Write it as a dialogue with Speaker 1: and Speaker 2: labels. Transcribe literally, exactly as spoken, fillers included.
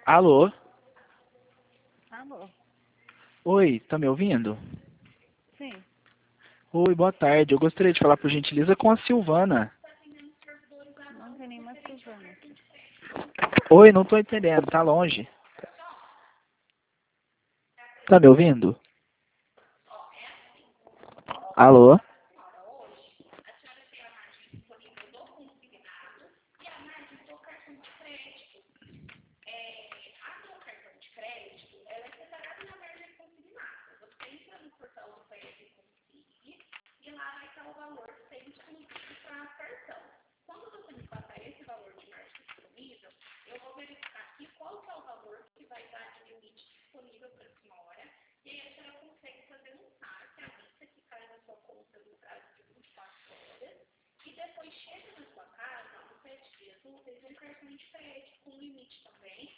Speaker 1: Alô?
Speaker 2: Alô?
Speaker 1: Oi, tá me ouvindo?
Speaker 2: Sim.
Speaker 1: Oi, boa tarde. Eu gostaria de falar por gentileza com a Silvana.
Speaker 2: Não tem nenhuma Silvana aqui.
Speaker 1: Oi, não tô entendendo, tá longe. Tá me ouvindo? Alô?
Speaker 3: Depois chega na sua casa, em sete dias úteis, um cartão de crédito com limite também